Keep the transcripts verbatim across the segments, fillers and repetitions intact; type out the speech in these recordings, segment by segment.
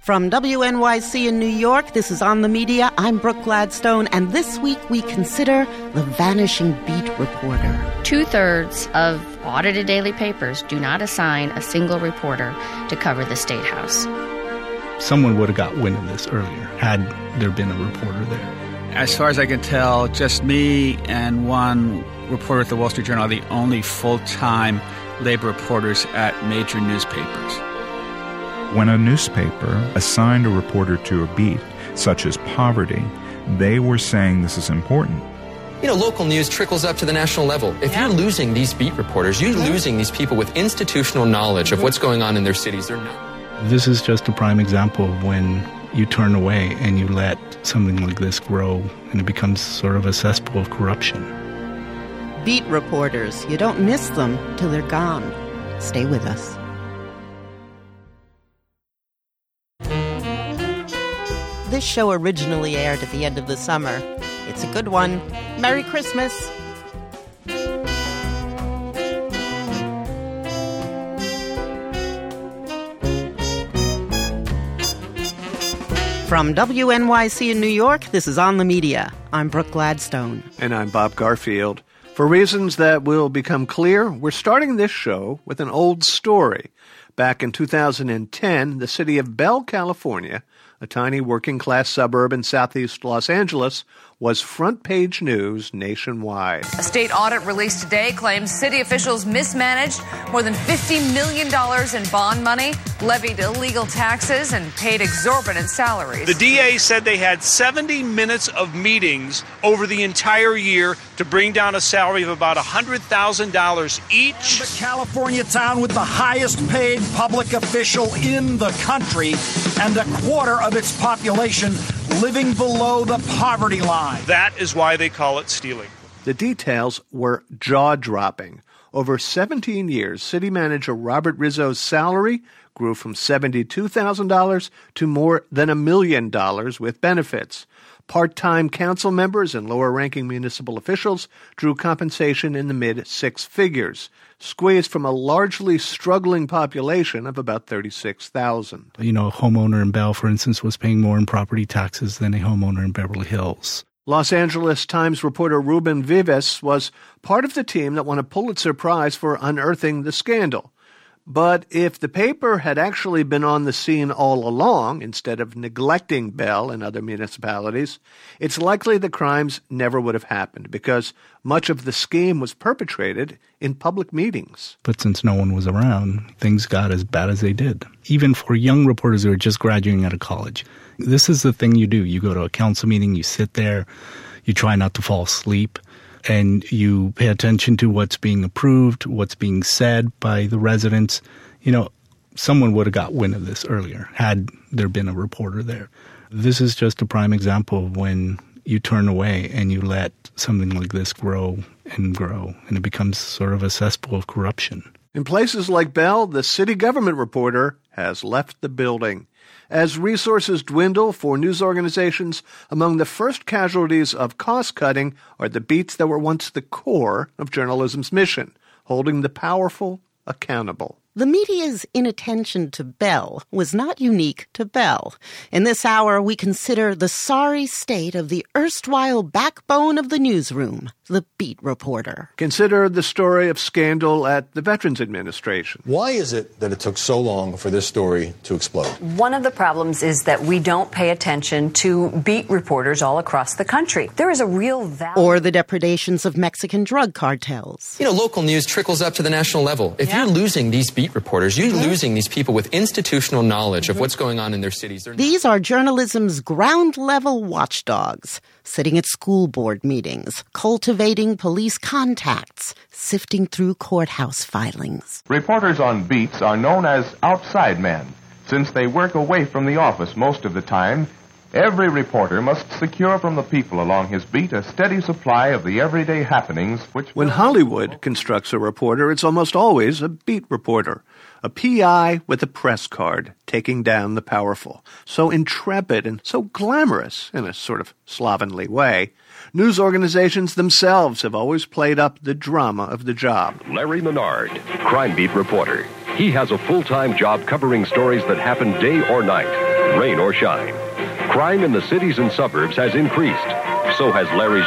From W N Y C in New York, this is On the Media. I'm Brooke Gladstone, and this week we consider the vanishing beat reporter. Two-thirds of audited daily papers do not assign a single reporter to cover the State House. Someone would have got wind of this earlier had there been a reporter there. As far as I can tell, just me and one reporter at the Wall Street Journal are the only full-time labor reporters at major newspapers. When a newspaper assigned a reporter to a beat, such as poverty, they were saying this is important. You know, local news trickles up to the national level. If yeah. you're losing these beat reporters, you're mm-hmm. losing these people with institutional knowledge of what's going on in their cities. They're not. This is just a prime example of when you turn away and you let something like this grow and it becomes sort of a cesspool of corruption. Beat reporters, you don't miss them till they're gone. Stay with us. This show originally aired at the end of the summer. It's a good one. Merry Christmas. From W N Y C in New York, this is On the Media. I'm Brooke Gladstone. And I'm Bob Garfield. For reasons that will become clear, we're starting this show with an old story. Back in two thousand ten, the city of Bell, California, a tiny working-class suburb in southeast Los Angeles, was front-page news nationwide. A state audit released today claims city officials mismanaged more than fifty million dollars in bond money, levied illegal taxes, and paid exorbitant salaries. The D A said they had seventy minutes of meetings over the entire year to bring down a salary of about one hundred thousand dollars each. And the California town with the highest-paid public official in the country and a quarter of its population living below the poverty line. That is why they call it stealing. The details were jaw-dropping. Over seventeen years, city manager Robert Rizzo's salary grew from seventy-two thousand dollars to more than a million dollars with benefits. Part-time council members and lower-ranking municipal officials drew compensation in the mid-six figures, squeezed from a largely struggling population of about thirty-six thousand. You know, a homeowner in Bell, for instance, was paying more in property taxes than a homeowner in Beverly Hills. Los Angeles Times reporter Ruben Vives was part of the team that won a Pulitzer Prize for unearthing the scandal. But if the paper had actually been on the scene all along, instead of neglecting Bell and other municipalities, it's likely the crimes never would have happened because much of the scheme was perpetrated in public meetings. But since no one was around, things got as bad as they did. Even for young reporters who are just graduating out of college, this is the thing you do. You go to a council meeting, you sit there, you try not to fall asleep, and you pay attention to what's being approved, what's being said by the residents. You know, someone would have got wind of this earlier had there been a reporter there. This is just a prime example of when you turn away and you let something like this grow and grow, and it becomes sort of a cesspool of corruption. In places like Bell, the city government reporter has left the building. As resources dwindle for news organizations, among the first casualties of cost-cutting are the beats that were once the core of journalism's mission, holding the powerful accountable. The media's inattention to Bell was not unique to Bell. In this hour, we consider the sorry state of the erstwhile backbone of the newsroom, the beat reporter. Consider the story of scandal at the Veterans Administration. Why is it that it took so long for this story to explode? One of the problems is that we don't pay attention to beat reporters all across the country. There is a real value. Or the depredations of Mexican drug cartels. You know, local news trickles up to the national level. If yeah. you're losing these beat reporters, you're mm-hmm. losing these people with institutional knowledge mm-hmm. of what's going on in their cities. They're These are journalism's ground-level watchdogs, sitting at school board meetings, cultivating police contacts, sifting through courthouse filings. Reporters on beats are known as outside men. Since they work away from the office most of the time, every reporter must secure from the people along his beat a steady supply of the everyday happenings which... When Hollywood constructs a reporter, it's almost always a beat reporter, a P I with a press card taking down the powerful. So intrepid and so glamorous in a sort of slovenly way. News organizations themselves have always played up the drama of the job. Larry Menard, crime beat reporter. He has a full-time job covering stories that happen day or night. rain or shine. Crime in the cities and suburbs has increased. So has Larry's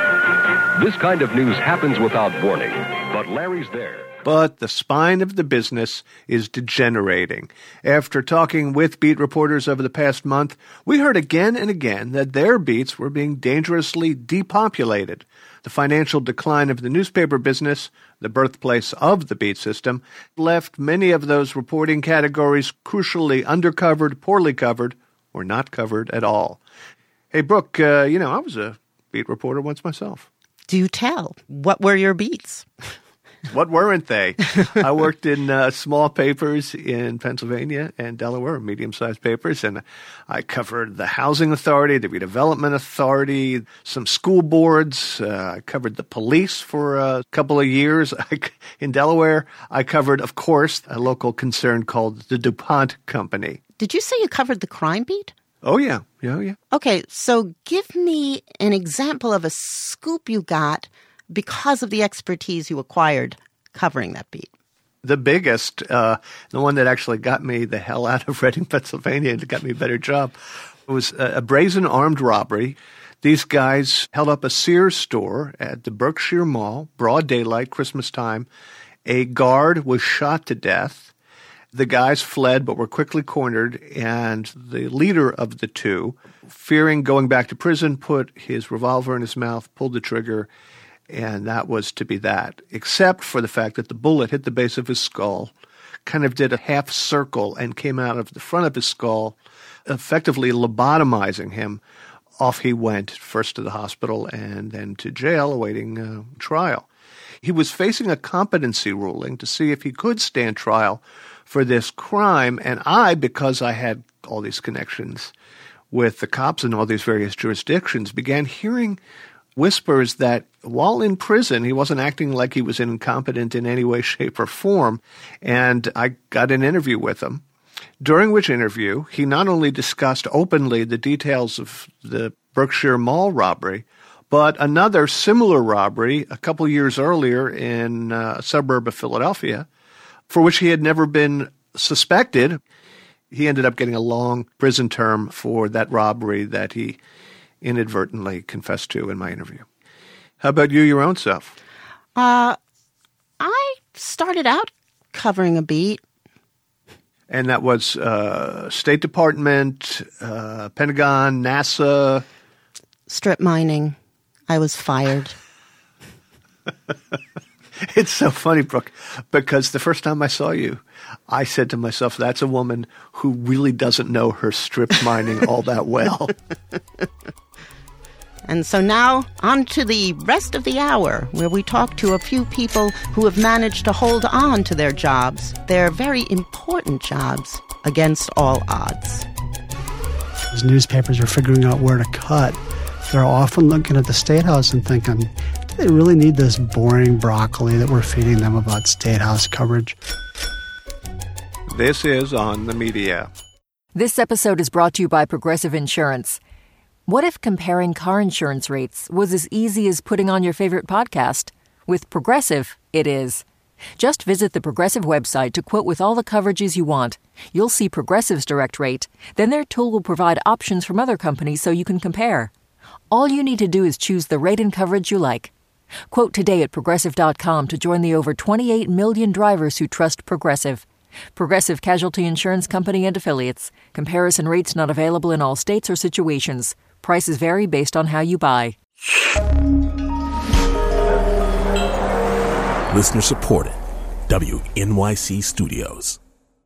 job. This kind of news happens without warning, but Larry's there. But the spine of the business is degenerating. After talking with beat reporters over the past month, we heard again and again that their beats were being dangerously depopulated. The financial decline of the newspaper business, the birthplace of the beat system, left many of those reporting categories crucially undercovered, poorly covered, or not covered at all. Hey, Brooke, uh, you know, I was a beat reporter once myself. Do tell. What were your beats? What weren't they? I worked in uh, small papers in Pennsylvania and Delaware, medium-sized papers, and I covered the Housing Authority, the Redevelopment Authority, some school boards. Uh, I covered the police for a couple of years. I, in Delaware, I covered, of course, a local concern called the DuPont Company. Did you say you covered the crime beat? Oh, yeah. Yeah, yeah. Okay, so give me an example of a scoop you got because of the expertise you acquired covering that beat. The biggest, uh, the one that actually got me the hell out of Reading, Pennsylvania, and got me a better job, was a, a brazen armed robbery. These guys held up a Sears store at the Berkshire Mall, broad daylight, Christmas time. A guard was shot to death. The guys fled but were quickly cornered, and the leader of the two, fearing going back to prison, put his revolver in his mouth, pulled the trigger, and that was to be that, except for the fact that the bullet hit the base of his skull, kind of did a half circle and came out of the front of his skull, effectively lobotomizing him. Off he went, first to the hospital and then to jail awaiting uh, trial. He was facing a competency ruling to see if he could stand trial for this crime, and I, because I had all these connections with the cops in all these various jurisdictions, began hearing whispers that while in prison, he wasn't acting like he was incompetent in any way, shape, or form. And I got an interview with him, during which interview he not only discussed openly the details of the Berkshire Mall robbery, but another similar robbery a couple years earlier in a suburb of Philadelphia, for which he had never been suspected. He ended up getting a long prison term for that robbery that he inadvertently confessed to in my interview. How about you, your own self? Uh, I started out covering a beat. And that was uh, State Department, uh, Pentagon, NASA. Strip mining. I was fired. It's so funny, Brooke, because the first time I saw you, I said to myself, that's a woman who really doesn't know her strip mining all that well. And so now, on to the rest of the hour, where we talk to a few people who have managed to hold on to their jobs, their very important jobs, against all odds. As newspapers are figuring out where to cut, they're often looking at the State House and thinking, do they really need this boring broccoli that we're feeding them about State House coverage? This is On the Media. This episode is brought to you by Progressive Insurance. What if comparing car insurance rates was as easy as putting on your favorite podcast? With Progressive, it is. Just visit the Progressive website to quote with all the coverages you want. You'll see Progressive's direct rate. Then their tool will provide options from other companies so you can compare. All you need to do is choose the rate and coverage you like. Quote today at Progressive dot com to join the over twenty-eight million drivers who trust Progressive. Progressive Casualty Insurance Company and Affiliates. Comparison rates not available in all states or situations. Prices vary based on how you buy. Listener supported. W N Y C Studios.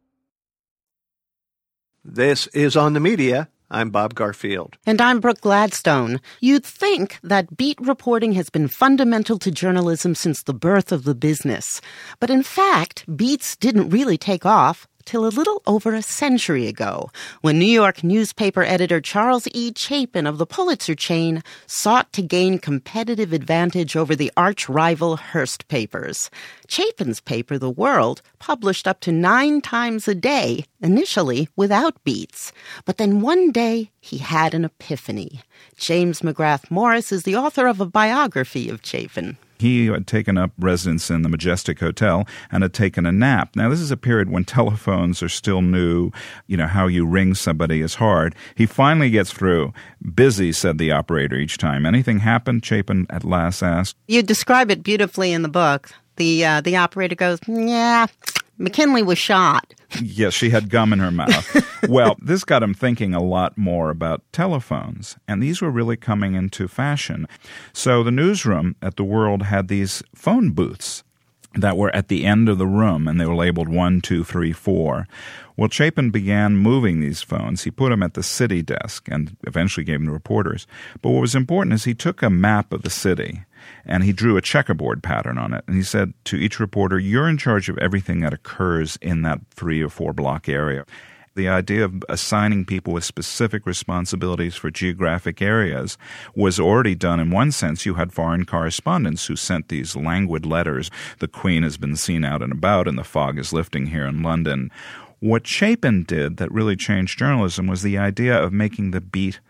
This is On the Media. I'm Bob Garfield. And I'm Brooke Gladstone. You'd think that beat reporting has been fundamental to journalism since the birth of the business. But in fact, beats didn't really take off till a little over a century ago, when New York newspaper editor Charles E. Chapin of the Pulitzer chain sought to gain competitive advantage over the arch-rival Hearst papers. Chapin's paper, The World, published up to nine times a day, initially without beats. But then one day, he had an epiphany. James McGrath Morris is the author of a biography of Chapin. He had taken up residence in the Majestic Hotel and had taken a nap. Now, this is a period when telephones are still new. You know, how you ring somebody is hard. He finally gets through. Busy, said the operator each time. Anything happened? Chapin at last asked. You describe it beautifully in the book. The, uh, the operator goes, yeah, McKinley was shot. Yes, she had gum in her mouth. Well, this got him thinking a lot more about telephones, and these were really coming into fashion. So the newsroom at the World had these phone booths that were at the end of the room, and they were labeled one, two, three, four. Well, Chapin began moving these phones. He put them at the city desk and eventually gave them to reporters. But what was important is he took a map of the city and he drew a checkerboard pattern on it. And he said to each reporter, you're in charge of everything that occurs in that three or four block area. The idea of assigning people with specific responsibilities for geographic areas was already done in one sense. You had foreign correspondents who sent these languid letters. The Queen has been seen out and about and the fog is lifting here in London. What Chapin did that really changed journalism was the idea of making the beat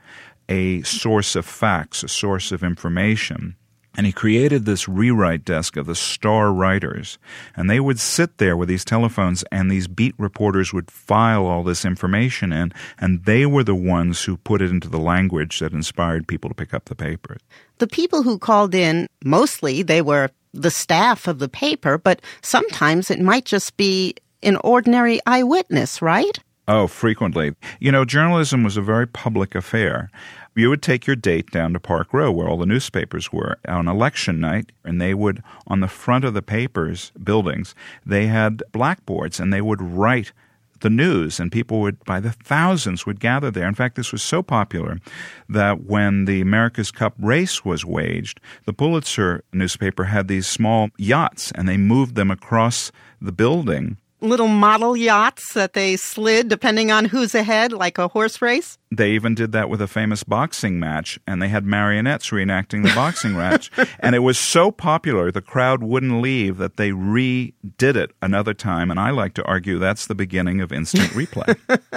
a source of facts, a source of information. And he created this rewrite desk of the star writers. And they would sit there with these telephones and these beat reporters would file all this information in. And they were the ones who put it into the language that inspired people to pick up the paper. The people who called in, mostly they were the staff of the paper, but sometimes it might just be an ordinary eyewitness, right? Oh, frequently. You know, journalism was a very public affair. You would take your date down to Park Row, where all the newspapers were, on election night, and they would, on the front of the papers, buildings, they had blackboards, and they would write the news, and people would, by the thousands, would gather there. In fact, this was so popular that when the America's Cup race was waged, the Pulitzer newspaper had these small yachts, and they moved them across the building. Little model yachts that they slid depending on who's ahead, like a horse race? They even did that with a famous boxing match, and they had marionettes reenacting the boxing match. And it was so popular, the crowd wouldn't leave, that they redid it another time. And I like to argue that's the beginning of instant replay.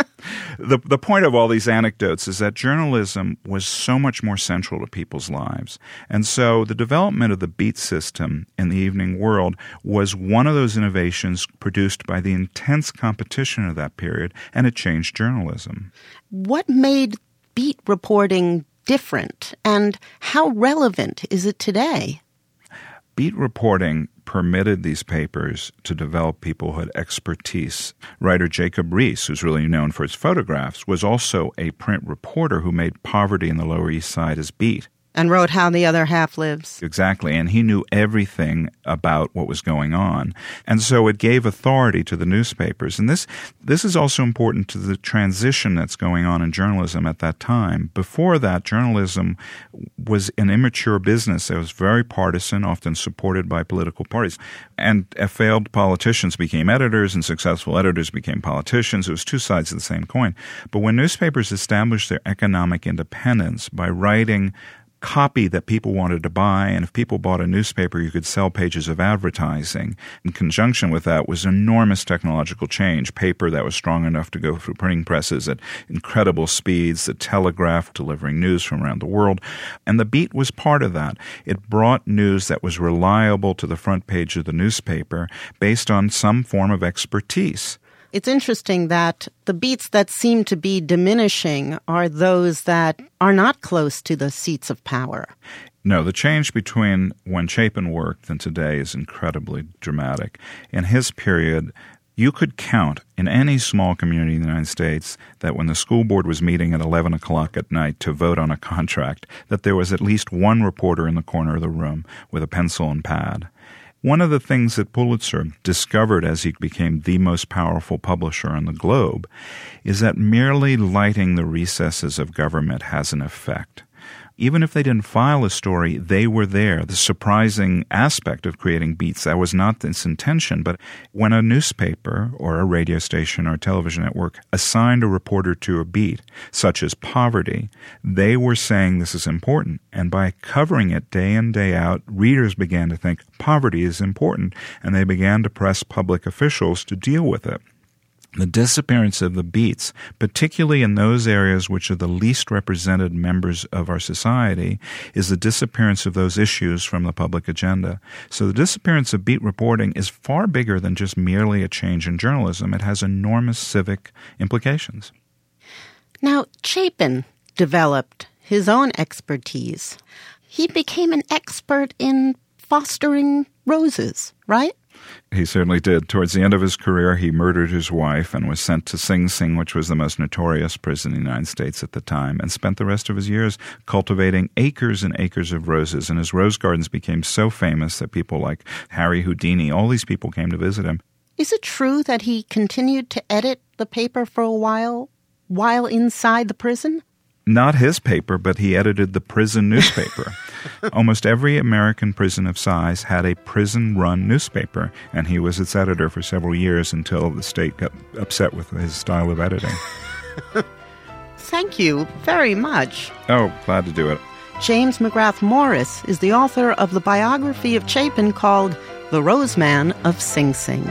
the, the point of all these anecdotes is that journalism was so much more central to people's lives. And so the development of the beat system in the evening world was one of those innovations produced by the intense competition of that period, and it changed journalism. What made beat reporting different, and how relevant is it today? Beat reporting permitted these papers to develop people who had expertise. Writer Jacob Riis, who's really known for his photographs, was also a print reporter who made poverty in the Lower East Side his beat. And wrote How the Other Half Lives. Exactly, and he knew everything about what was going on. And so it gave authority to the newspapers. And this this is also important to the transition that's going on in journalism at that time. Before that, journalism was an immature business. It was very partisan, often supported by political parties. And failed politicians became editors, and successful editors became politicians. It was two sides of the same coin. But when newspapers established their economic independence by writing copy that people wanted to buy, and if people bought a newspaper, you could sell pages of advertising. In conjunction with that was enormous technological change. Paper that was strong enough to go through printing presses at incredible speeds, the telegraph delivering news from around the world. And the beat was part of that. It brought news that was reliable to the front page of the newspaper based on some form of expertise. It's interesting that the beats that seem to be diminishing are those that are not close to the seats of power. No, the change between when Chapin worked and today is incredibly dramatic. In his period, you could count in any small community in the United States that when the school board was meeting at eleven o'clock at night to vote on a contract, that there was at least one reporter in the corner of the room with a pencil and pad. One of the things that Pulitzer discovered as he became the most powerful publisher on the globe is that merely lighting the recesses of government has an effect. Even if they didn't file a story, they were there. The surprising aspect of creating beats, that was not its intention, but when a newspaper or a radio station or a television network assigned a reporter to a beat, such as poverty, they were saying this is important. And by covering it day in, day out, readers began to think poverty is important, and they began to press public officials to deal with it. The disappearance of the beats, particularly in those areas which are the least represented members of our society, is the disappearance of those issues from the public agenda. So the disappearance of beat reporting is far bigger than just merely a change in journalism. It has enormous civic implications. Now, Chapin developed his own expertise. He became an expert in fostering roses, right? He certainly did. Towards the end of his career, he murdered his wife and was sent to Sing Sing, which was the most notorious prison in the United States at the time, and spent the rest of his years cultivating acres and acres of roses. And his rose gardens became so famous that people like Harry Houdini, all these people came to visit him. Is it true that he continued to edit the paper for a while, while inside the prison? Not his paper, but he edited the prison newspaper. Almost every American prison of size had a prison-run newspaper, and he was its editor for several years until the state got upset with his style of editing. Thank you very much. Oh, glad to do it. James McGrath Morris is the author of the biography of Chapin called The Rose Man of Sing Sing.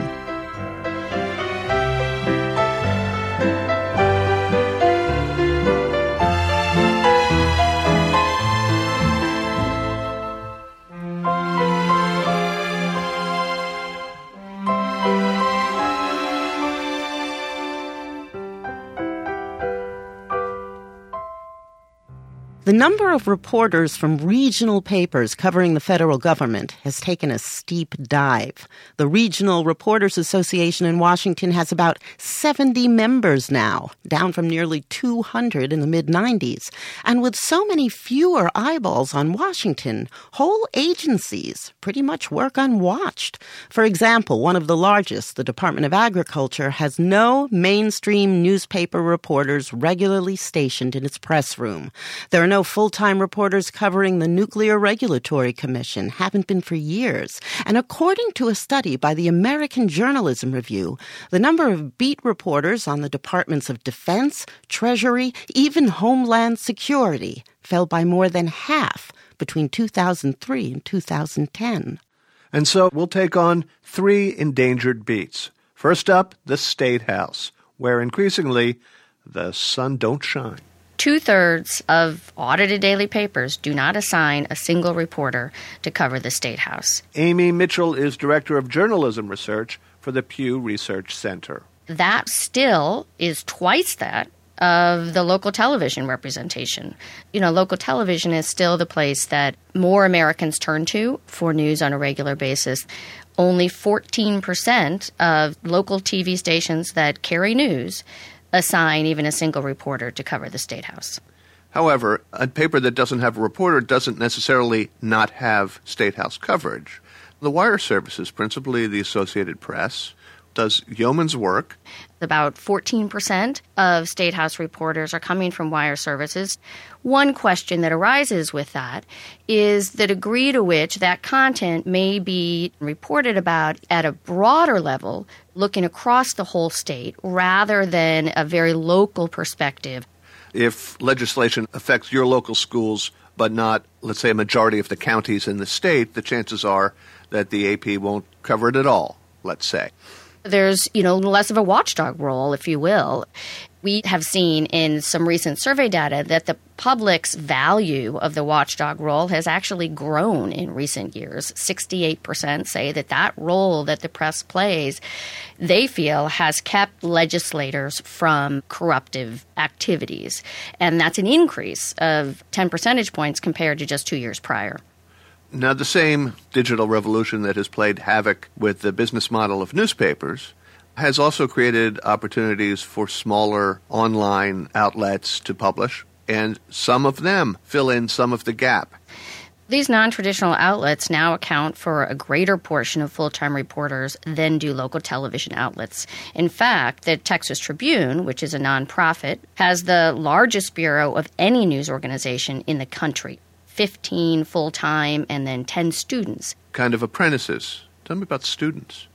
The number of reporters from regional papers covering the federal government has taken a steep dive. The Regional Reporters Association in Washington has about seventy members now, down from nearly two hundred in the mid nineties. And with so many fewer eyeballs on Washington, whole agencies pretty much work unwatched. For example, one of the largest, the Department of Agriculture, has no mainstream newspaper reporters regularly stationed in its press room. There are no full-time reporters covering the Nuclear Regulatory Commission, haven't been for years. And according to a study by the American Journalism Review, the number of beat reporters on the Departments of Defense, Treasury, even Homeland Security fell by more than half between two thousand three and two thousand ten. And so we'll take on three endangered beats. First up, the State House, where increasingly the sun don't shine. Two-thirds of audited daily papers do not assign a single reporter to cover the State House. Amy Mitchell is Director of Journalism Research for the Pew Research Center. That still is twice that of the local television representation. You know, local television is still the place that more Americans turn to for news on a regular basis. Only fourteen percent of local T V stations that carry news assign even a single reporter to cover the State House. However, a paper that doesn't have a reporter doesn't necessarily not have State House coverage. The wire services, principally the Associated Press, does yeoman's work. About fourteen percent of State House reporters are coming from wire services. One question that arises with that is the degree to which that content may be reported about at a broader level, looking across the whole state, rather than a very local perspective. If legislation affects your local schools, but not, let's say, a majority of the counties in the state, the chances are that the A P won't cover it at all, let's say. There's, you know, less of a watchdog role, if you will. We have seen in some recent survey data that the public's value of the watchdog role has actually grown in recent years. sixty-eight percent say that that role that the press plays, they feel, has kept legislators from corruptive activities. And that's an increase of ten percentage points compared to just two years prior. Now, the same digital revolution that has played havoc with the business model of newspapers has also created opportunities for smaller online outlets to publish, and some of them fill in some of the gap. These non-traditional outlets now account for a greater portion of full-time reporters than do local television outlets. In fact, the Texas Tribune, which is a nonprofit, has the largest bureau of any news organization in the country. fifteen full-time and then ten students. Kind of apprentices. Tell me about students.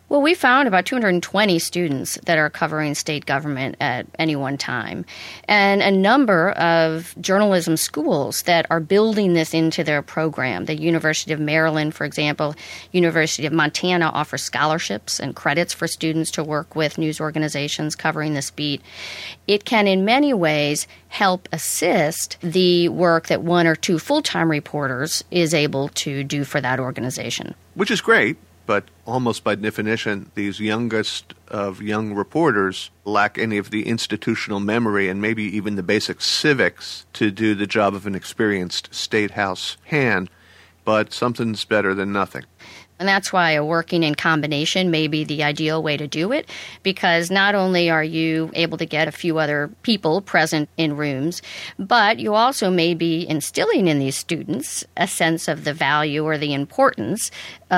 Well, we found about two hundred twenty students that are covering state government at any one time, and a number of journalism schools that are building this into their program. The University of Maryland, for example, University of Montana offers scholarships and credits for students to work with news organizations covering this beat. It can, in many ways, help assist the work that one or two full-time reporters is able to do for that organization. Which is great. But almost by definition, these youngest of young reporters lack any of the institutional memory and maybe even the basic civics to do the job of an experienced state house hand. But something's better than nothing. And that's why a working in combination may be the ideal way to do it, because not only are you able to get a few other people present in rooms, but you also may be instilling in these students a sense of the value or the importance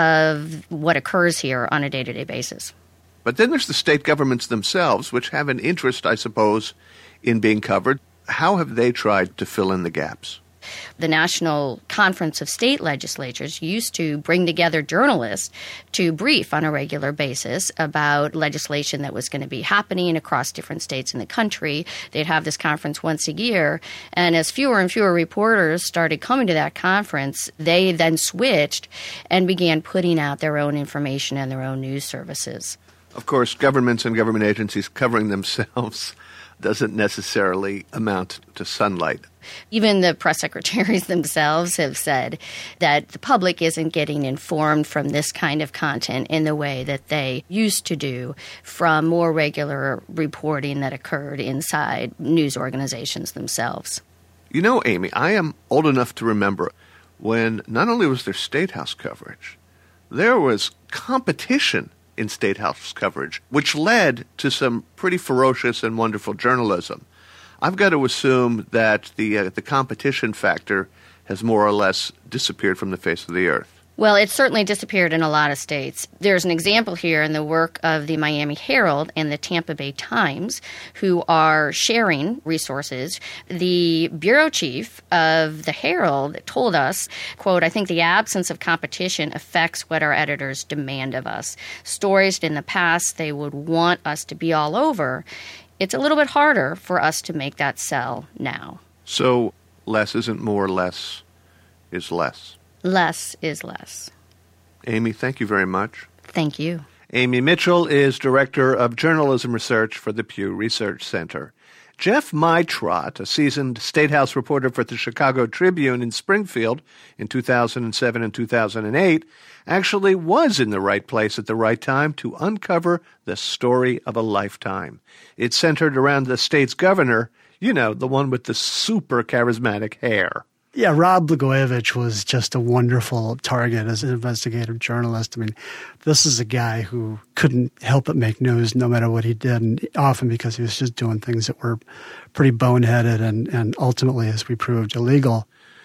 of what occurs here on a day-to-day basis. But then there's the state governments themselves, which have an interest, I suppose, in being covered. How have they tried to fill in the gaps? The National Conference of State Legislatures used to bring together journalists to brief on a regular basis about legislation that was going to be happening across different states in the country. They'd have this conference once a year, and as fewer and fewer reporters started coming to that conference, they then switched and began putting out their own information and their own news services. Of course, governments and government agencies covering themselves doesn't necessarily amount to sunlight. Even the press secretaries themselves have said that the public isn't getting informed from this kind of content in the way that they used to do from more regular reporting that occurred inside news organizations themselves. You know, Amy, I am old enough to remember when not only was there State House coverage, there was competition in State House coverage, which led to some pretty ferocious and wonderful journalism. I've got to assume that the uh, the competition factor has more or less disappeared from the face of the earth. Well, it's certainly disappeared in a lot of states. There's an example here in the work of the Miami Herald and the Tampa Bay Times, who are sharing resources. The bureau chief of the Herald told us, quote, "I think the absence of competition affects what our editors demand of us. Stories in the past they would want us to be all over. It's a little bit harder for us to make that sell now." So less isn't more, less is less. Less is less. Amy, thank you very much. Thank you. Amy Mitchell is Director of Journalism Research for the Pew Research Center. Jeff Meitrot, a seasoned State House reporter for the Chicago Tribune in Springfield in two thousand seven and two thousand eight, actually was in the right place at the right time to uncover the story of a lifetime. It centered around the state's governor, you know, the one with the super charismatic hair. Yeah, Rod Blagojevich was just a wonderful target as an investigative journalist. I mean, this is a guy who couldn't help but make news no matter what he did, and often because he was just doing things that were pretty boneheaded and, and ultimately, as we proved, illegal.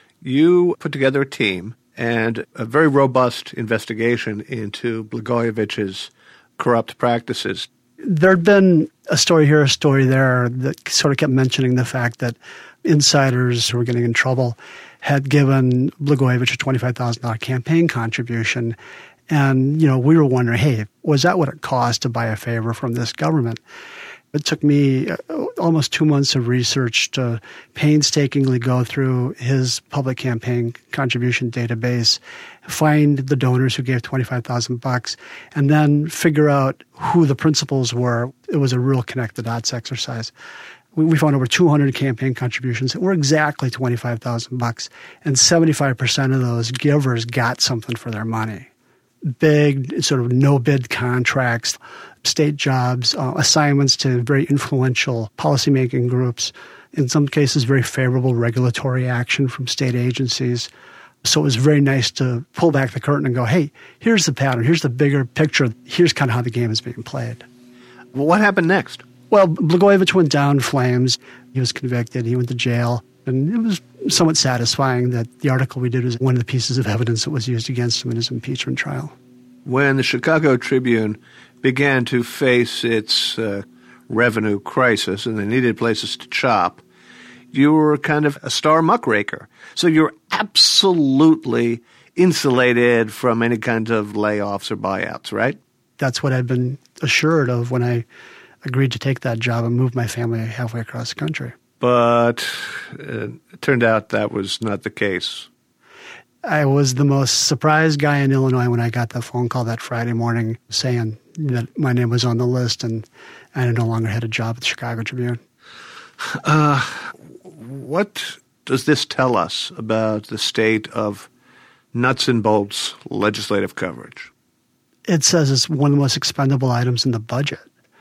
You put together a team and a very robust investigation into Blagojevich's corrupt practices. There'd been a story here, a story there that sort of kept mentioning the fact that insiders who were getting in trouble had given Blagojevich a twenty-five thousand dollars campaign contribution. And, you know, we were wondering, hey, was that what it cost to buy a favor from this government? It took me almost two months of research to painstakingly go through his public campaign contribution database, find the donors who gave twenty-five thousand bucks, and then figure out who the principals were. It was a real connect the dots exercise. We found over two hundred campaign contributions that were exactly twenty-five thousand bucks, and seventy-five percent of those givers got something for their money. Big sort of no-bid contracts, state jobs, uh, assignments to very influential policymaking groups, in some cases very favorable regulatory action from state agencies. So it was very nice to pull back the curtain and go, hey, here's the pattern, here's the bigger picture, here's kind of how the game is being played. Well, what happened next? Well, Blagojevich went down in flames. He was convicted. He went to jail. And it was somewhat satisfying that the article we did was one of the pieces of evidence that was used against him in his impeachment trial. When the Chicago Tribune began to face its uh, revenue crisis and they needed places to chop, you were kind of a star muckraker. So you're absolutely insulated from any kind of layoffs or buyouts, right? that's what I'd been assured of when I agreed to take that job and move my family halfway across the country. But uh, it turned out that was not the case. I was the most surprised guy in Illinois when I got the phone call that Friday morning saying that my name was on the list and I no longer had a job at the Chicago Tribune. Uh, what does this tell us about the state of nuts and bolts legislative coverage? It says it's one of the most expendable items in the budget,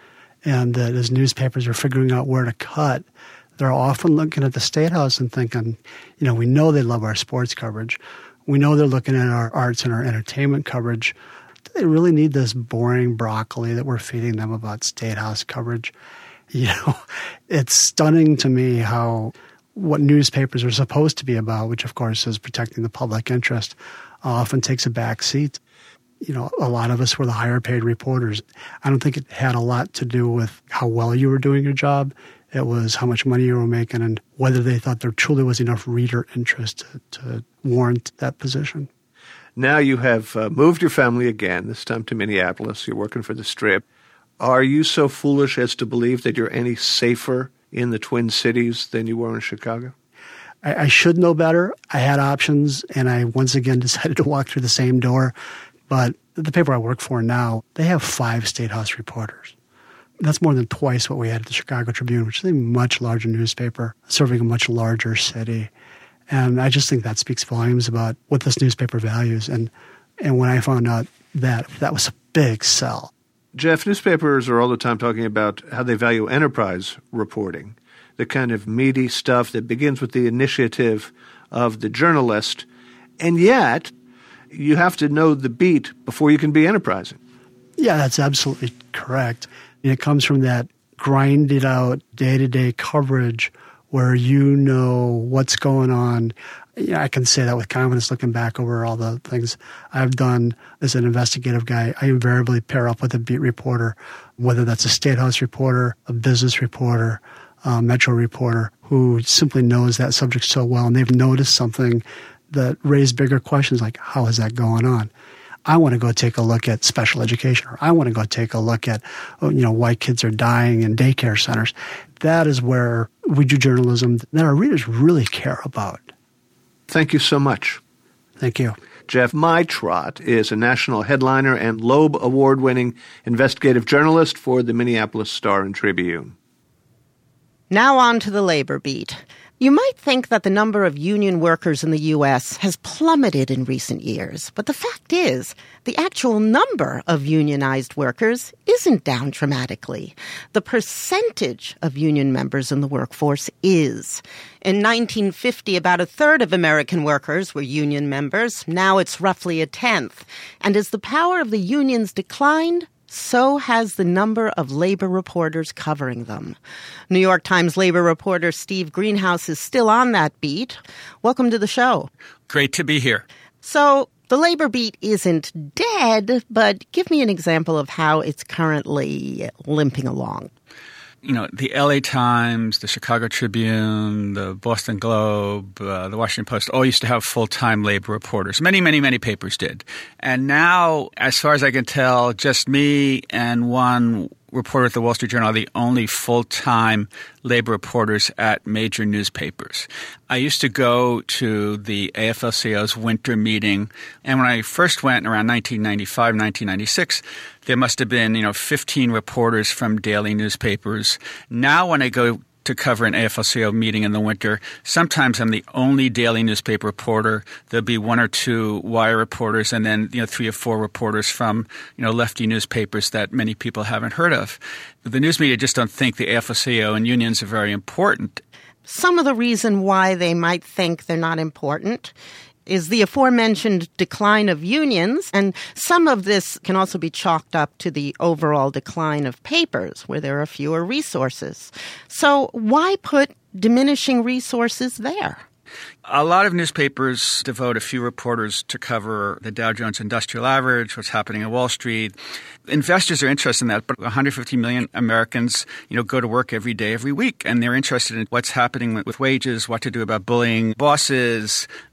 and that as newspapers are figuring out where to cut, they're often looking at the State House and thinking, you know, we know they love our sports coverage. We know they're looking at our arts and our entertainment coverage. Do they really need this boring broccoli that we're feeding them about State House coverage? You know, it's stunning to me how what newspapers are supposed to be about, which of course is protecting the public interest, often takes a back seat. You know, a lot of us were the higher paid reporters. I don't think it had a lot to do with how well you were doing your job. It was how much money you were making and whether they thought there truly was enough reader interest to, to warrant that position. Now you have uh, moved your family again, this time to Minneapolis. You're working for the Strip. Are you so foolish as to believe that you're any safer in the Twin Cities than you were in Chicago? I, I should know better. I had options, and I once again decided to walk through the same door. But the paper I work for now, they have five State House reporters. That's more than twice what we had at the Chicago Tribune, which is a much larger newspaper, serving a much larger city. And I just think that speaks volumes about what this newspaper values. And and when I found out that, that was a big sell. Jeff, newspapers are all the time talking about how they value enterprise reporting, the kind of meaty stuff that begins with the initiative of the journalist. And yet, you have to know the beat before you can be enterprising. Yeah, that's absolutely correct. And it comes from that grinded out day-to-day coverage where you know what's going on. You know, I can say that with confidence looking back over all the things I've done as an investigative guy. I invariably pair up with a beat reporter, whether that's a State House reporter, a business reporter, a Metro reporter, who simply knows that subject so well, and they've noticed something that raised bigger questions like, how is that going on? I want to go take a look at special education, or I want to go take a look at, you know, why kids are dying in daycare centers. That is where we do journalism that our readers really care about. Thank you so much. Thank you. Jeff Meitrot is a national headliner and Loeb Award-winning investigative journalist for the Minneapolis Star and Tribune. Now on to the labor beat. You might think that the number of union workers in the U S has plummeted in recent years, but the fact is, the actual number of unionized workers isn't down dramatically. The percentage of union members in the workforce is. In nineteen fifty, about a third of American workers were union members. Now it's roughly a tenth. And as the power of the unions declined, so has the number of labor reporters covering them. New York Times labor reporter Steve Greenhouse is still on that beat. Welcome to the show. Great to be here. So the labor beat isn't dead, but give me an example of how it's currently limping along. You know, the L A Times, the Chicago Tribune, the Boston Globe, uh, the Washington Post all used to have full-time labor reporters. Many, many, many papers did. And now, as far as I can tell, just me and one reporter at the Wall Street Journal are the only full-time labor reporters at major newspapers. I used to go to the A F L C O's winter meeting, and when I first went around nineteen ninety-five, nineteen ninety-six, there must have been, you know, fifteen reporters from daily newspapers. Now when I go to cover an A F L C O meeting in the winter, sometimes I'm the only daily newspaper reporter. There'll be one or two wire reporters and then, you know, three or four reporters from, you know, lefty newspapers that many people haven't heard of. The news media just don't think the A F L C O and unions are very important. Some of the reason why they might think they're not important is the aforementioned decline of unions, and some of this can also be chalked up to the overall decline of papers, where there are fewer resources. So why put diminishing resources there? A lot of newspapers devote a few reporters to cover the Dow Jones Industrial Average, what's happening at Wall Street. Investors are interested in that, but one hundred fifty million Americans, you know, go to work every day, every week, and they're interested in what's happening with wages, what to do about bullying bosses,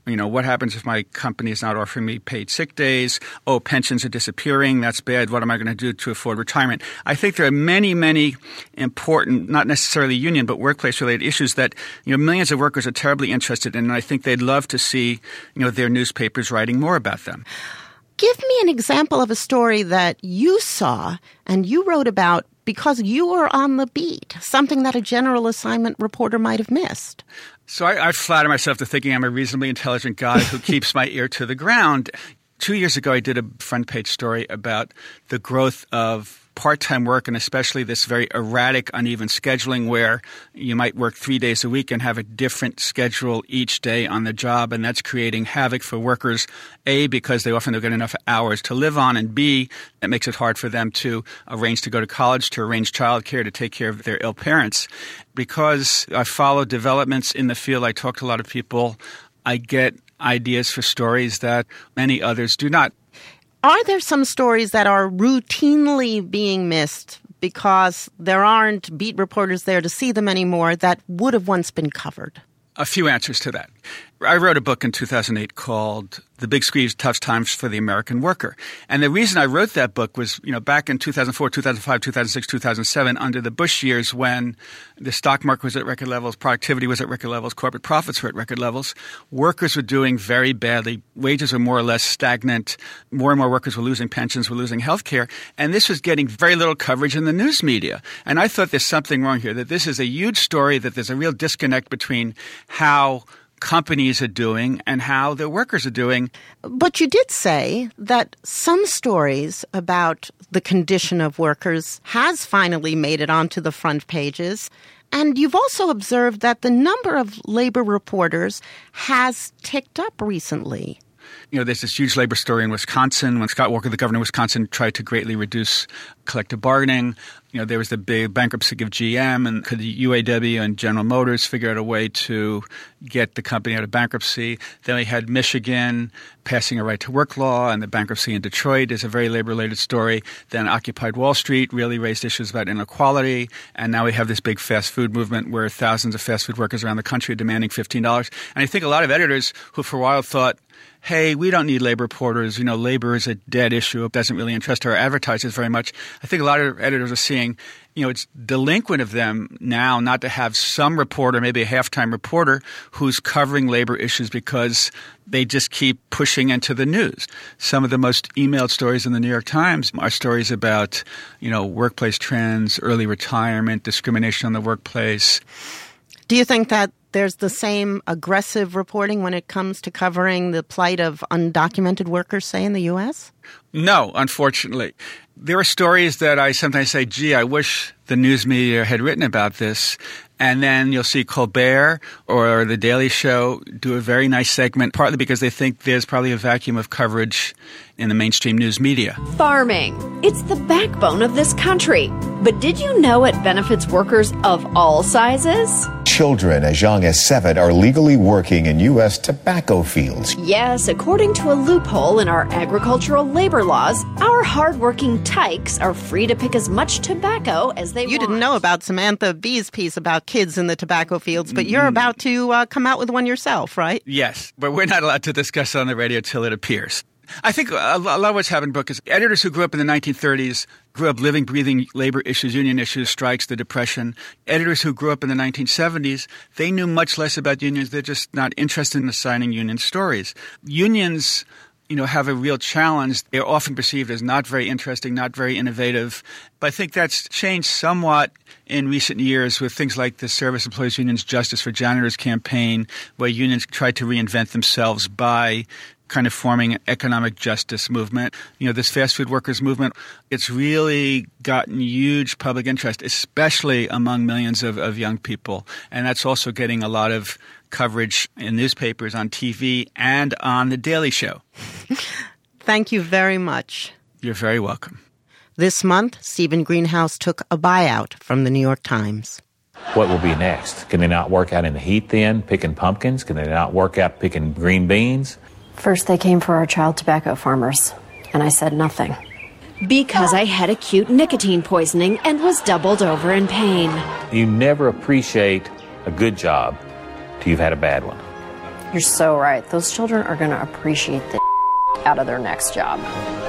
You know, what happens if my company is not offering me paid sick days? Oh, pensions are disappearing. That's bad. What am I going to do to afford retirement? I think there are many, many important, not necessarily union, but workplace-related issues that, you know, millions of workers are terribly interested in, and I think they'd love to see, you know, their newspapers writing more about them. Give me an example of a story that you saw and you wrote about because you were on the beat, something that a general assignment reporter might have missed. So I, I flatter myself to thinking I'm a reasonably intelligent guy who keeps my ear to the ground. Two years ago, I did a front page story about the growth of part-time work, and especially this very erratic, uneven scheduling where you might work three days a week and have a different schedule each day on the job, and that's creating havoc for workers, A, because they often don't get enough hours to live on, and B, it makes it hard for them to arrange to go to college, to arrange childcare, to take care of their ill parents. Because I follow developments in the field, I talk to a lot of people, I get ideas for stories that many others do not. Are there some stories that are routinely being missed because there aren't beat reporters there to see them anymore that would have once been covered? A few answers to that. I wrote a book in two thousand eight called The Big Squeeze, Tough Times for the American Worker. And the reason I wrote that book was, you know, back in two thousand four, two thousand five, two thousand six, two thousand seven, under the Bush years when the stock market was at record levels, productivity was at record levels, corporate profits were at record levels, workers were doing very badly. Wages were more or less stagnant. More and more workers were losing pensions, were losing health care. And this was getting very little coverage in the news media. And I thought there's something wrong here, that this is a huge story, that there's a real disconnect between how companies are doing and how their workers are doing. But you did say that some stories about the condition of workers has finally made it onto the front pages. And you've also observed that the number of labor reporters has ticked up recently. You know, there's this huge labor story in Wisconsin when Scott Walker, the governor of Wisconsin, tried to greatly reduce collective bargaining. You know, there was the big bankruptcy of G M, and could the U A W and General Motors figure out a way to get the company out of bankruptcy? Then we had Michigan passing a right-to-work law, and the bankruptcy in Detroit is a very labor-related story. Then Occupy Wall Street really raised issues about inequality, and now we have this big fast food movement where thousands of fast food workers around the country are demanding fifteen dollars. And I think a lot of editors who for a while thought, hey, we don't need labor reporters. You know, labor is a dead issue. It doesn't really interest our advertisers very much. I think a lot of editors are seeing, you know, it's delinquent of them now not to have some reporter, maybe a half-time reporter, who's covering labor issues because they just keep pushing into the news. Some of the most emailed stories in the New York Times are stories about, you know, workplace trends, early retirement, discrimination in the workplace. Do you think that there's the same aggressive reporting when it comes to covering the plight of undocumented workers, say, in the U S? No, unfortunately. There are stories that I sometimes say, gee, I wish the news media had written about this. And then you'll see Colbert or The Daily Show do a very nice segment, partly because they think there's probably a vacuum of coverage in the mainstream news media. Farming. It's the backbone of this country. But did you know it benefits workers of all sizes? Children as young as seven are legally working in U S tobacco fields. Yes, according to a loophole in our agricultural labor laws, our hardworking tykes are free to pick as much tobacco as they you want. You didn't know about Samantha Bee's piece about kids in the tobacco fields, but you're about to uh, come out with one yourself, right? Yes, but we're not allowed to discuss it on the radio till it appears. I think a lot of what's happened in the book is editors who grew up in the nineteen thirties grew up living, breathing labor issues, union issues, strikes, the Depression. Editors who grew up in the nineteen seventies, they knew much less about unions. They're just not interested in assigning union stories. Unions, you know, have a real challenge. They're often perceived as not very interesting, not very innovative. But I think that's changed somewhat in recent years with things like the Service Employees Union's Justice for Janitors campaign, where unions tried to reinvent themselves by kind of forming an economic justice movement. You know, this fast food workers movement, it's really gotten huge public interest, especially among millions of, of young people. And that's also getting a lot of coverage in newspapers, on T V, and on The Daily Show. Thank you very much. You're very welcome. This month, Stephen Greenhouse took a buyout from the New York Times. What will be next? Can they not work out in the heat then, picking pumpkins? Can they not work out picking green beans? First, they came for our child tobacco farmers, and I said nothing. Because I had acute nicotine poisoning and was doubled over in pain. You never appreciate a good job till you've had a bad one. You're so right. Those children are going to appreciate the out of their next job.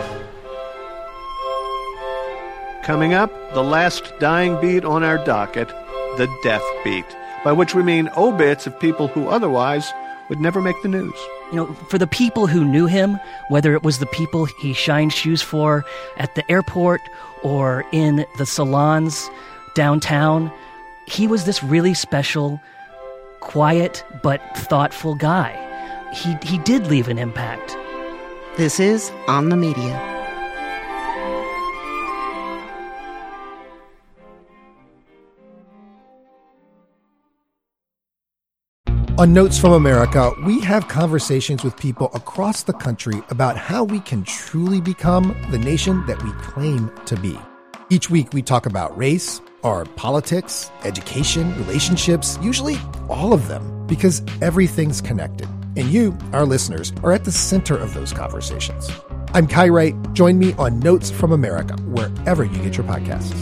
Coming up, the last dying beat on our docket, the death beat, by which we mean obits of people who otherwise would never make the news. You know, for the people who knew him, whether it was the people he shined shoes for at the airport or in the salons downtown, he was this really special, quiet but thoughtful guy. He he did leave an impact. This is On the Media. On Notes from America, we have conversations with people across the country about how we can truly become the nation that we claim to be. Each week, we talk about race, our politics, education, relationships, usually all of them, because everything's connected. And you, our listeners, are at the center of those conversations. I'm Kai Wright. Join me on Notes from America, wherever you get your podcasts.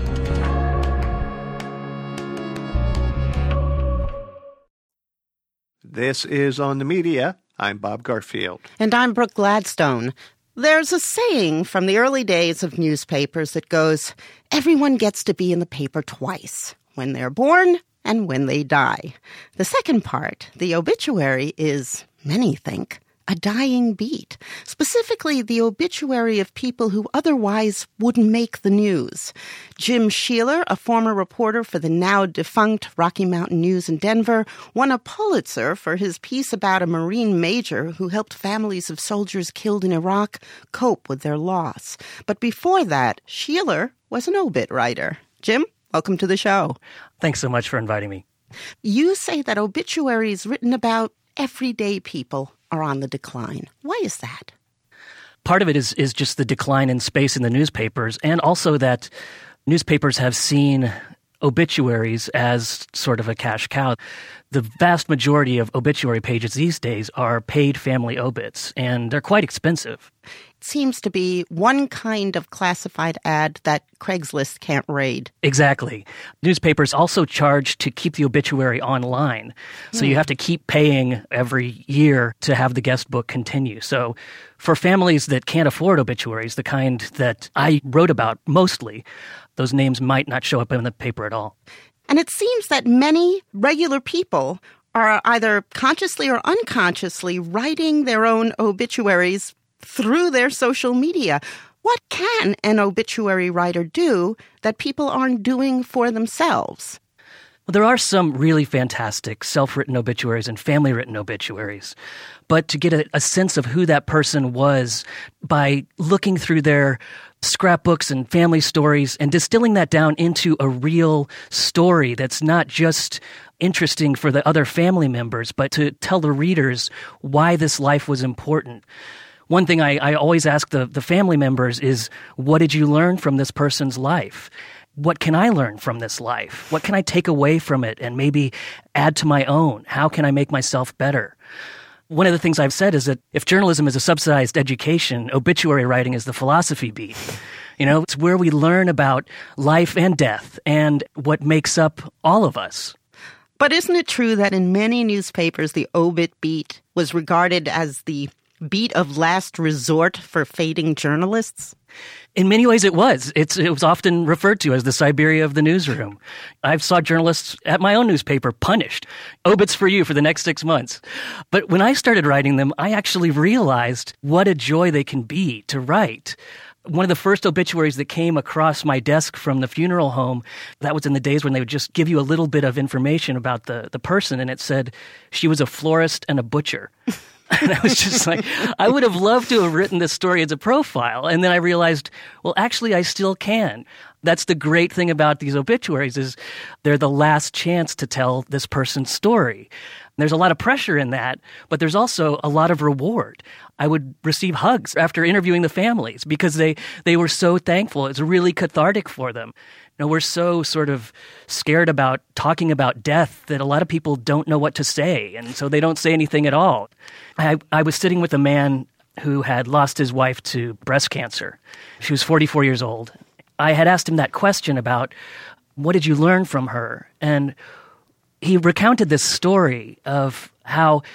This is On the Media. I'm Bob Garfield. And I'm Brooke Gladstone. There's a saying from the early days of newspapers that goes, everyone gets to be in the paper twice, when they're born and when they die. The second part, the obituary, is, many think, a dying beat, specifically the obituary of people who otherwise wouldn't make the news. Jim Sheeler, a former reporter for the now-defunct Rocky Mountain News in Denver, won a Pulitzer for his piece about a Marine major who helped families of soldiers killed in Iraq cope with their loss. But before that, Sheeler was an obit writer. Jim, welcome to the show. Thanks so much for inviting me. You say that obituaries written about everyday people are on the decline. Why is that? Part of it is is just the decline in space in the newspapers, and also that newspapers have seen obituaries as sort of a cash cow. The vast majority of obituary pages these days are paid family obits, and they're quite expensive. It seems to be one kind of classified ad that Craigslist can't raid. Exactly. Newspapers also charge to keep the obituary online. So Hmm. you have to keep paying every year to have the guest book continue. So for families that can't afford obituaries, the kind that I wrote about mostly, those names might not show up in the paper at all. And it seems that many regular people are either consciously or unconsciously writing their own obituaries through their social media. What can an obituary writer do that people aren't doing for themselves? Well, there are some really fantastic self-written obituaries and family-written obituaries. But to get a, a sense of who that person was by looking through their scrapbooks and family stories and distilling that down into a real story that's not just interesting for the other family members, but to tell the readers why this life was important. One thing I, I always ask the, the family members is, what did you learn from this person's life? What can I learn from this life? What can I take away from it and maybe add to my own? How can I make myself better? One of the things I've said is that if journalism is a subsidized education, obituary writing is the philosophy beat. You know, it's where we learn about life and death and what makes up all of us. But isn't it true that in many newspapers, the obit beat was regarded as the beat of last resort for fading journalists? In many ways, it was. It's, it was often referred to as the Siberia of the newsroom. I've saw journalists at my own newspaper punished. Obits for you for the next six months. But when I started writing them, I actually realized what a joy they can be to write. One of the first obituaries that came across my desk from the funeral home, that was in the days when they would just give you a little bit of information about the, the person, and it said she was a florist and a butcher. And I was just like, I would have loved to have written this story as a profile. And then I realized, well, actually, I still can. That's the great thing about these obituaries is they're the last chance to tell this person's story. There's a lot of pressure in that, but there's also a lot of reward. I would receive hugs after interviewing the families because they, they were so thankful. It's really cathartic for them. You know, we're so sort of scared about talking about death that a lot of people don't know what to say, and so they don't say anything at all. I, I was sitting with a man who had lost his wife to breast cancer. She was forty-four years old. I had asked him that question about what did you learn from her? And he recounted this story of how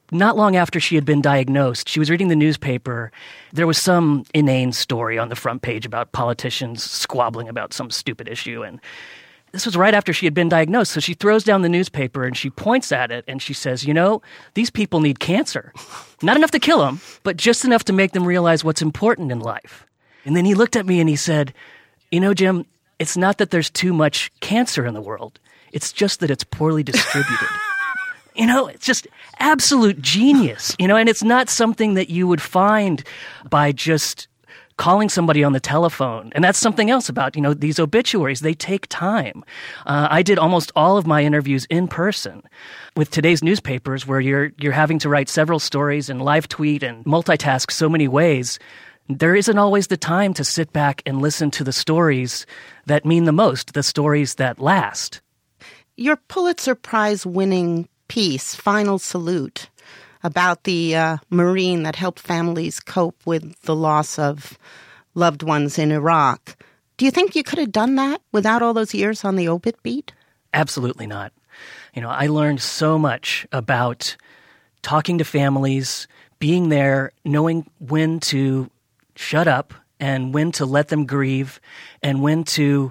not long after she had been diagnosed, she was reading the newspaper. There was some inane story on the front page about politicians squabbling about some stupid issue. And this was right after she had been diagnosed. So she throws down the newspaper and she points at it and she says, you know, these people need cancer. Not enough to kill them, but just enough to make them realize what's important in life. And then he looked at me and he said, you know, Jim, it's not that there's too much cancer in the world. It's just that it's poorly distributed. You know, it's just absolute genius, you know, and it's not something that you would find by just calling somebody on the telephone. And that's something else about, you know, these obituaries. They take time. Uh, I did almost all of my interviews in person. With today's newspapers, where you're you're having to write several stories and live tweet and multitask so many ways, there isn't always the time to sit back and listen to the stories that mean the most, the stories that last. Your Pulitzer Prize-winning piece, Final Salute, about the uh, Marine that helped families cope with the loss of loved ones in Iraq. Do you think you could have done that without all those years on the obit beat? Absolutely not. You know, I learned so much about talking to families, being there, knowing when to shut up and when to let them grieve and when to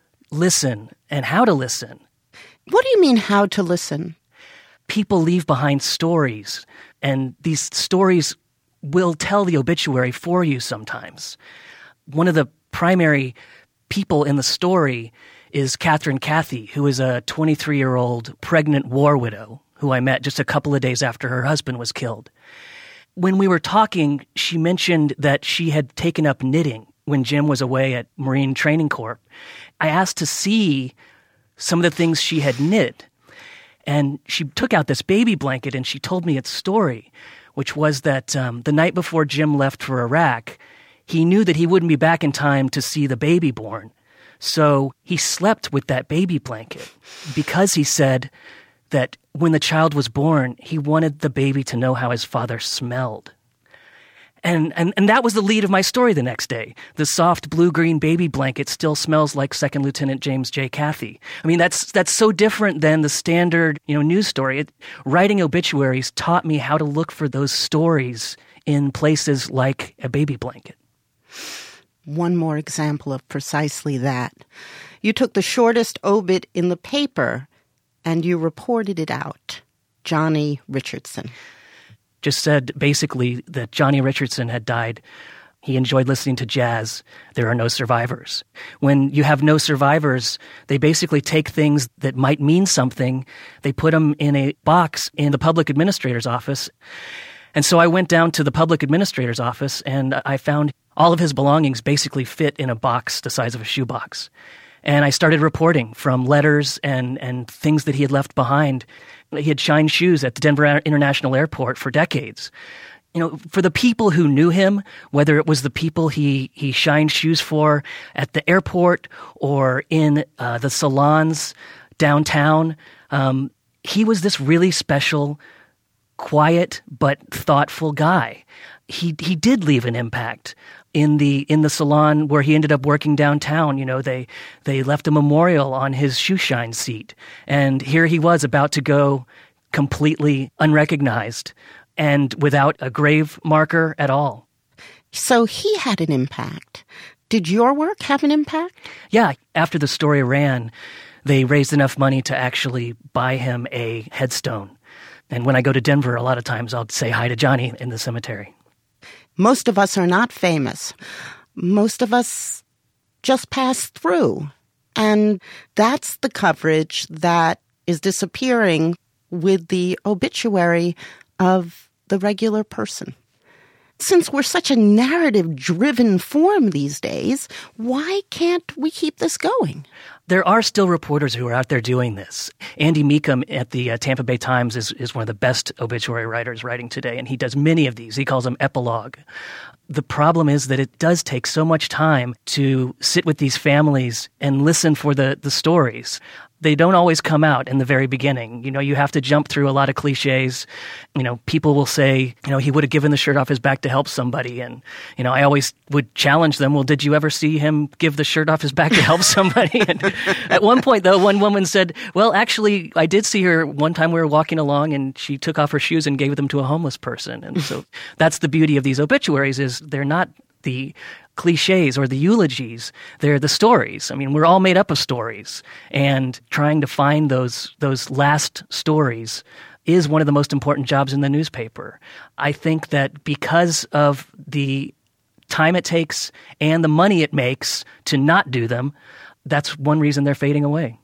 listen and how to listen. What do you mean, how to listen? People leave behind stories, and these stories will tell the obituary for you sometimes. One of the primary people in the story is Catherine Cathy, who is a twenty-three-year-old pregnant war widow who I met just a couple of days after her husband was killed. When we were talking, she mentioned that she had taken up knitting when Jim was away at Marine Training Corps. I asked to see some of the things she had knit. And she took out this baby blanket and she told me its story, which was that um, the night before Jim left for Iraq, he knew that he wouldn't be back in time to see the baby born. So he slept with that baby blanket because he said that when the child was born, he wanted the baby to know how his father smelled. And, and and that was the lead of my story the next day. The soft blue-green baby blanket still smells like Second Lieutenant James J. Cathy. I mean, that's that's so different than the standard, you know, news story. It, writing obituaries taught me how to look for those stories in places like a baby blanket. One more example of precisely that. You took the shortest obit in the paper and you reported it out. Johnny Richardson. Just said basically that Johnny Richardson had died. He enjoyed listening to jazz. There are no survivors. When you have no survivors, they basically take things that might mean something. They put them in a box in the public administrator's office. And so I went down to the public administrator's office and I found all of his belongings basically fit in a box the size of a shoebox. And I started reporting from letters and, and things that he had left behind. He had shined shoes at the Denver International Airport for decades. You know, for the people who knew him, whether it was the people he, he shined shoes for at the airport or in uh, the salons downtown, um, he was this really special, quiet but thoughtful guy. He he did leave an impact. In the in the salon where he ended up working downtown, you know, they they left a memorial on his shoe shine seat. And here he was about to go completely unrecognized and without a grave marker at all. So he had an impact. Did your work have an impact? Yeah. After the story ran, they raised enough money to actually buy him a headstone. And when I go to Denver, a lot of times I'll say hi to Johnny in the cemetery. Most of us are not famous. Most of us just pass through. And that's the coverage that is disappearing with the obituary of the regular person. Since we're such a narrative-driven form these days, why can't we keep this going? There are still reporters who are out there doing this. Andy Meekum at the uh, Tampa Bay Times is, is one of the best obituary writers writing today, and he does many of these. He calls them epilogue. The problem is that it does take so much time to sit with these families and listen for the, the stories. they don't always come out in the very beginning. You know, you have to jump through a lot of cliches. You know, people will say, you know, he would have given the shirt off his back to help somebody. And, you know, I always would challenge them, well, did you ever see him give the shirt off his back to help somebody? And at one point, though, one woman said, well, actually, I did see her one time we were walking along and she took off her shoes and gave them to a homeless person. And so that's the beauty of these obituaries, is they're not the cliches or the eulogies. They're the stories. I mean, we're all made up of stories, and trying to find those those last stories is one of the most important jobs in the newspaper. I think that because of the time it takes and the money it makes to not do them, that's one reason they're fading away.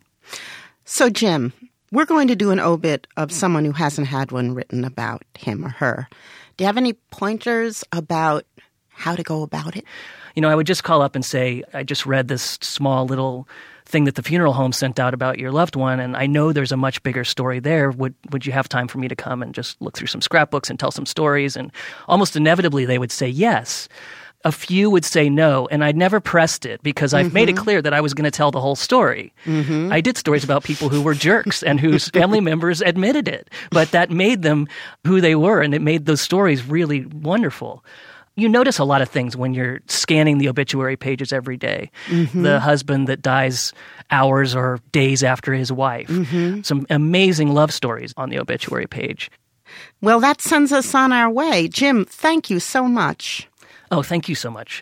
So, Jim, we're going to do an obit of someone who hasn't had one written about him or her. Do you have any pointers about how to go about it? You know, I would just call up and say, I just read this small little thing that the funeral home sent out about your loved one, and I know there's a much bigger story there. Would would you have time for me to come and just look through some scrapbooks and tell some stories? And almost inevitably they would say yes. A few would say no, and I never pressed it because I've mm-hmm. made it clear that I was going to tell the whole story. Mm-hmm. I did stories about people who were jerks and whose family members admitted it, but that made them who they were, and it made those stories really wonderful. You notice a lot of things when you're scanning the obituary pages every day. Mm-hmm. The husband that dies hours or days after his wife. Mm-hmm. Some amazing love stories on the obituary page. Well, that sends us on our way. Jim, thank you so much. Oh, thank you so much.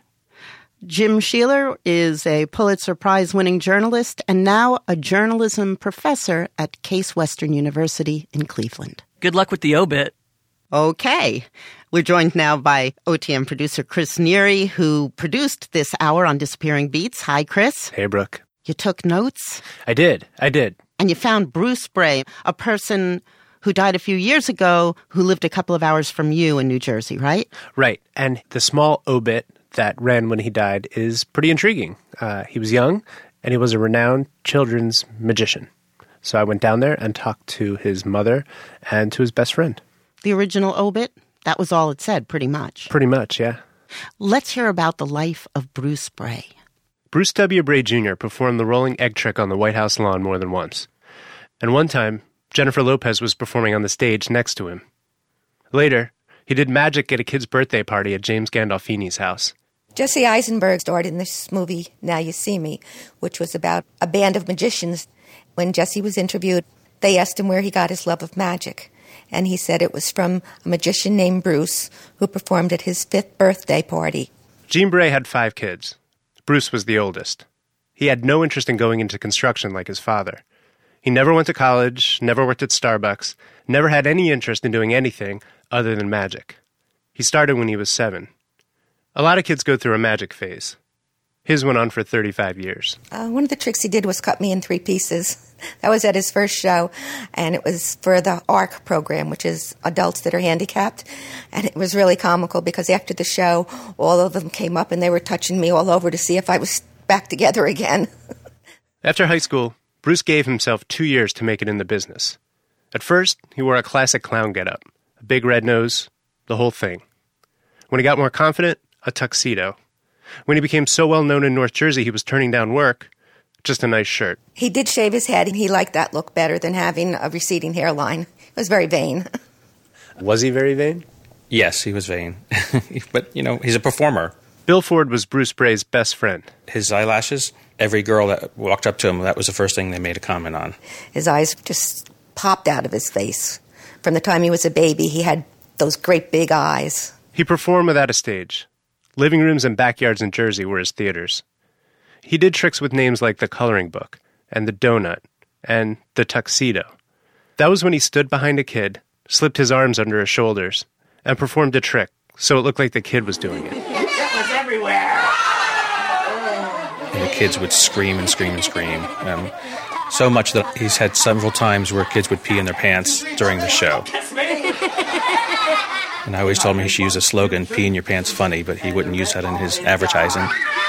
Jim Sheeler is a Pulitzer Prize-winning journalist and now a journalism professor at Case Western University in Cleveland. Good luck with the obit. Okay. We're joined now by O T M producer Chris Neary, who produced this hour on Disappearing Beats. Hi, Chris. Hey, Brooke. You took notes? I did. I did. And you found Bruce Bray, a person who died a few years ago, who lived a couple of hours from you in New Jersey, right? Right. And the small obit that ran when he died is pretty intriguing. Uh, he was young, and he was a renowned children's magician. So I went down there and talked to his mother and to his best friend. The original obit? That was all it said, pretty much. Pretty much, yeah. Let's hear about the life of Bruce Bray. Bruce W. Bray Junior performed the rolling egg trick on the White House lawn more than once. And one time, Jennifer Lopez was performing on the stage next to him. Later, he did magic at a kid's birthday party at James Gandolfini's house. Jesse Eisenberg starred in this movie, Now You See Me, which was about a band of magicians. When Jesse was interviewed, they asked him where he got his love of magic. And he said it was from a magician named Bruce, who performed at his fifth birthday party. Gene Bray had five kids. Bruce was the oldest. He had no interest in going into construction like his father. He never went to college, never worked at Starbucks, never had any interest in doing anything other than magic. He started when he was seven. A lot of kids go through a magic phase. His went on for thirty-five years. Uh, one of the tricks he did was cut me in three pieces. That was at his first show, and it was for the A R C program, which is adults that are handicapped. And it was really comical because after the show, all of them came up and they were touching me all over to see if I was back together again. After high school, Bruce gave himself two years to make it in the business. At first, he wore a classic clown getup, a big red nose, the whole thing. When he got more confident, a tuxedo. When he became so well known in North Jersey he was turning down work, just a nice shirt. He did shave his head, and he liked that look better than having a receding hairline. It was very vain. Was he very vain? Yes, he was vain. But, you know, he's a performer. Bill Ford was Bruce Bray's best friend. His eyelashes, every girl that walked up to him, that was the first thing they made a comment on. His eyes just popped out of his face. From the time he was a baby, he had those great big eyes. He performed without a stage. Living rooms and backyards in Jersey were his theaters. He did tricks with names like the Coloring Book, and the Donut, and the Tuxedo. That was when he stood behind a kid, slipped his arms under his shoulders, and performed a trick so it looked like the kid was doing it. That was everywhere! And the kids would scream and scream and scream. Um, so much that he's had several times where kids would pee in their pants during the show. And I always told him he should use a slogan, pee in your pants funny, but he wouldn't use that in his advertising.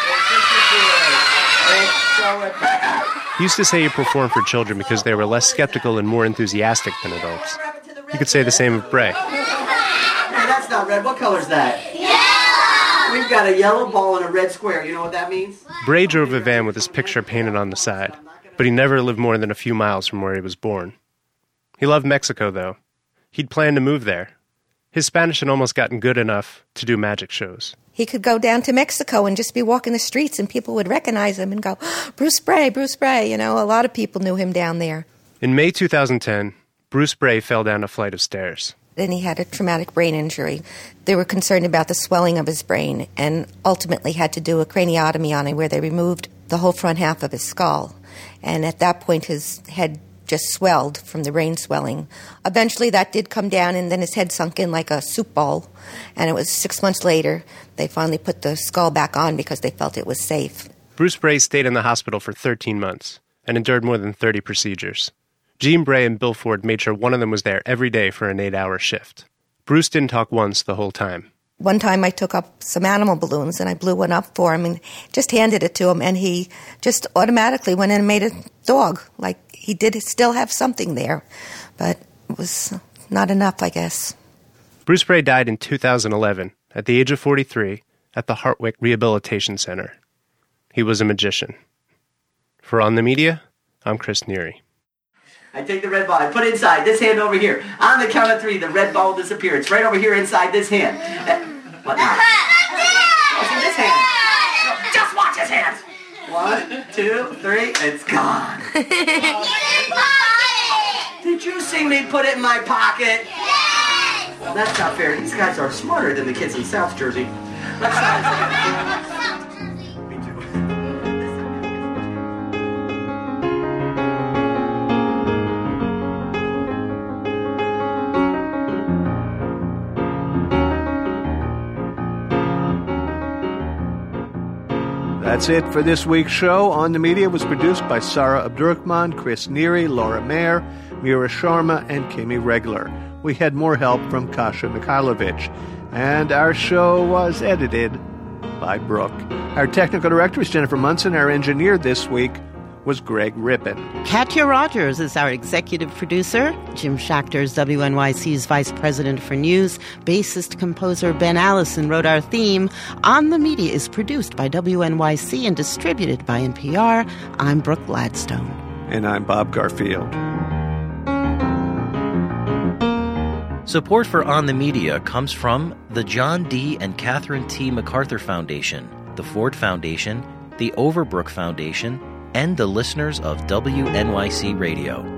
He used to say he performed for children because they were less skeptical and more enthusiastic than adults. You could say the same of Bray. No, that's not red. What color's that? Yellow! We've got a yellow ball and a red square. You know what that means? Bray drove a van with his picture painted on the side. But he never lived more than a few miles from where he was born. He loved Mexico, though. He'd planned to move there. His Spanish had almost gotten good enough to do magic shows. He could go down to Mexico and just be walking the streets and people would recognize him and go, Bruce Spray, Bruce Spray. You know, a lot of people knew him down there. In May two thousand ten, Bruce Spray fell down a flight of stairs. Then he had a traumatic brain injury. They were concerned about the swelling of his brain and ultimately had to do a craniotomy on him where they removed the whole front half of his skull. And at that point, his head just swelled from the brain swelling. Eventually, that did come down, and then his head sunk in like a soup bowl. And it was six months later, they finally put the skull back on because they felt it was safe. Bruce Spray stayed in the hospital for thirteen months and endured more than thirty procedures. Jean Bray and Bill Ford made sure one of them was there every day for an eight-hour shift. Bruce didn't talk once the whole time. One time I took up some animal balloons and I blew one up for him and just handed it to him, and he just automatically went in and made a dog. Like he did still have something there, but it was not enough, I guess. Bruce Spray died in two thousand eleven at the age of forty-three at the Hartwick Rehabilitation Center. He was a magician. For On the Media, I'm Chris Neary. I take the red ball, I put it inside this hand over here. On the count of three, the red ball will disappear. It's right over here inside this hand. Uh, what now? What's in this hand? No, just watch his hands. One, two, three, it's gone. Did you see me put it in my pocket? Yes! Well, that's not fair. These guys are smarter than the kids in South Jersey. Let's try this again. That's it for this week's show. On the Media was produced by Sarah Abdurrahman, Chris Neary, Laura Mayer, Mira Sharma, and Kimmy Regler. We had more help from Kasha Mikhailovich. And our show was edited by Brooke. Our technical director is Jennifer Munson. Our engineer this week was Greg Rippin. Katya Rogers is our executive producer. Jim Schachter is W N Y C's vice president for news. Bassist composer Ben Allison wrote our theme. On the Media is produced by W N Y C and distributed by N P R. I'm Brooke Gladstone. And I'm Bob Garfield. Support for On the Media comes from the John D. and Catherine T. MacArthur Foundation, the Ford Foundation, the Overbrook Foundation, and the listeners of W N Y C Radio.